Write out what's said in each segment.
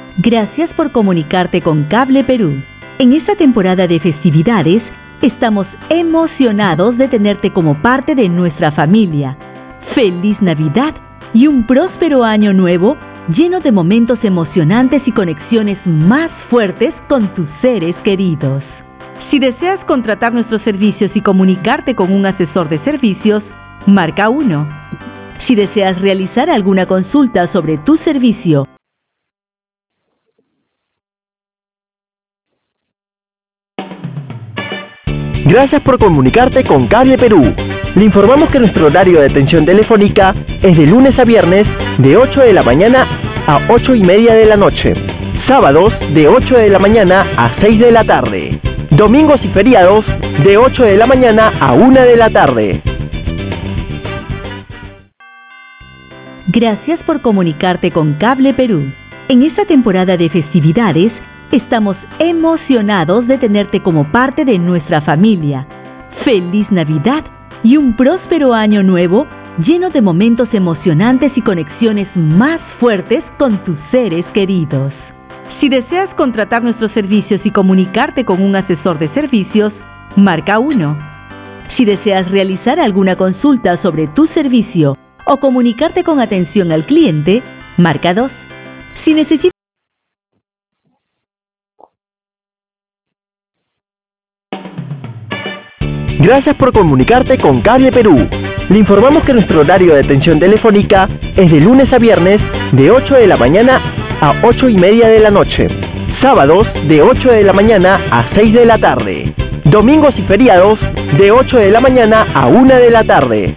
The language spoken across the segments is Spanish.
Gracias por comunicarte con Cable Perú. En esta temporada de festividades, estamos emocionados de tenerte como parte de nuestra familia. ¡Feliz Navidad y un próspero año nuevo lleno de momentos emocionantes y conexiones más fuertes con tus seres queridos! Si deseas contratar nuestros servicios y comunicarte con un asesor de servicios, marca 1. Si deseas realizar alguna consulta sobre tu servicio, Gracias por comunicarte con Cable Perú. Le informamos que nuestro horario de atención telefónica es de lunes a viernes de 8 de la mañana a 8:30 de la noche. Sábados de 8 de la mañana a 6 de la tarde. Domingos y feriados de 8 de la mañana a 1 de la tarde. gracias por comunicarte con Cable Perú. En esta temporada de festividades, estamos emocionados de tenerte como parte de nuestra familia. ¡Feliz Navidad y un próspero año nuevo lleno de momentos emocionantes y conexiones más fuertes con tus seres queridos! Si deseas contratar nuestros servicios y comunicarte con un asesor de servicios, marca 1. Si deseas realizar alguna consulta sobre tu servicio o comunicarte con atención al cliente, marca 2. Si necesitas Gracias por comunicarte con Cable Perú. Le informamos que nuestro horario de atención telefónica es de lunes a viernes de 8 de la mañana a 8:30 de la noche. Sábados de 8 de la mañana a 6 de la tarde. Domingos y feriados de 8 de la mañana a 1 de la tarde.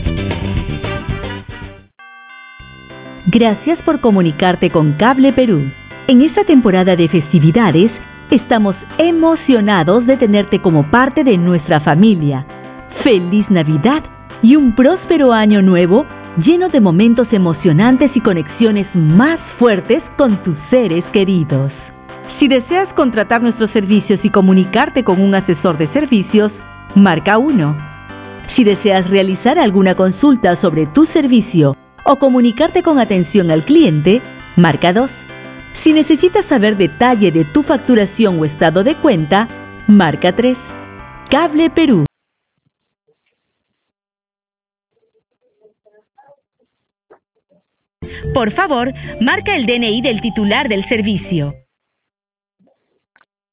Gracias por comunicarte con Cable Perú. En esta temporada de festividades, estamos emocionados de tenerte como parte de nuestra familia. ¡Feliz Navidad y un próspero año nuevo lleno de momentos emocionantes y conexiones más fuertes con tus seres queridos! Si deseas contratar nuestros servicios y comunicarte con un asesor de servicios, marca 1. Si deseas realizar alguna consulta sobre tu servicio o comunicarte con atención al cliente, marca 2. Si necesitas saber detalle de tu facturación o estado de cuenta, marca 3. Cable Perú. Por favor, marca el DNI del titular del servicio.